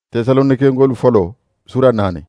Tesalonike ngolu folo sura 4.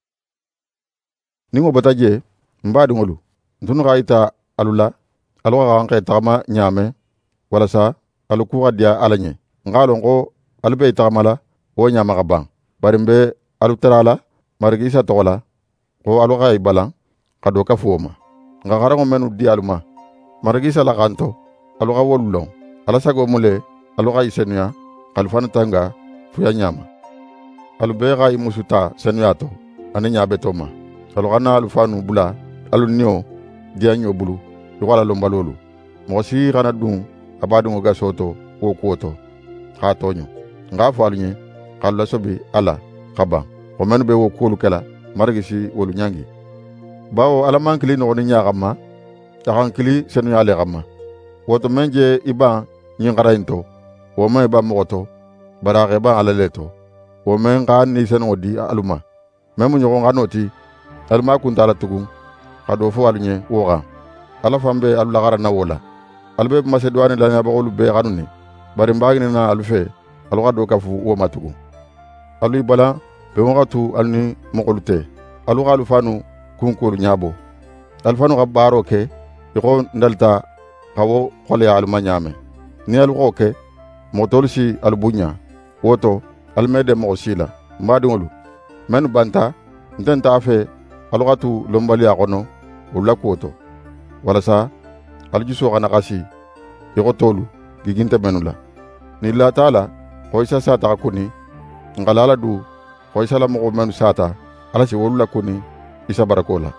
Ningo bataje mbadi ngolu ntunu ga ita alula alwa ga anke tagma nyame wala sa aluku ga dia alanye ngalon ko albe tagmala o nyama ga bang barimbe alutarala margi sa tola ko alwa ga ibalan kado ka foma nga garango menu di aluma margi sa la kanto alwa wolulong ala sago mule alwa isenya kalfana tanga fuya nyama alubega imusuta senuyato ani nyabe toma alugana alufanu bula alunio dianyo bulu yuwala lombalolu mosi kana dun abadungo gasoto wo kuoto ha tonyo nga falunye kala sobi ala kaba o menu be wo kulu kala margisi wolu nyangi bawo alamankili no ni nyagama takankili senuyale gama woto menje iba nyingarainto wo me ba moto barage ba alaleto wo men ga ni seno di aluma memu nyogo nganoti alma kuntala tugun kado fo alunye woga ala fambe alula gara na wola albe masedwani la na bagolu be ganuni bari mbagi na alfe alga do kafu wo matugu alu bala be wogatu alni mokolute alu galu fanu kunkuru nyabo alfanu gabaro ke yiko ndalta kawo khole alma nyame ni alu ke motolsi albunya woto almede mo sila mbadungolu men banta ndenta fe alugatu lombali akono ulakoto wala sa aljuso kana kasi yogotolu giginte menula ni la taala hoysa sata kuni ngalala du hoysa la mo menu sata ala si wolulla kuni isa barakola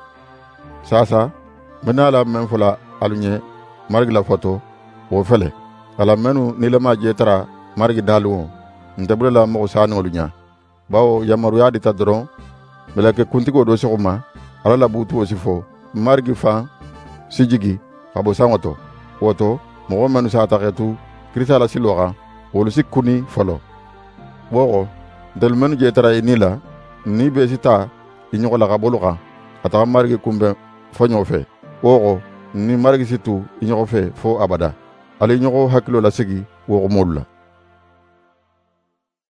sasa menala menfula alunye margi la foto wo fele ala menu ni lama jetara margi dalu ndebule la mo sanu lunya bawo yamaru ya dita doron melake kuntigo do sokuma ala la butu osifo margi fa sijigi abo sangoto woto mo manu sa taketu krisa la siloga wolu sikuni folo bogo del menu jetara inila ni besita inyola gaboluga ata margi kumbe fonyo fe wogo ni margi situ inyogo fe fo abada ali nyogo hakilo la sigi wogo molla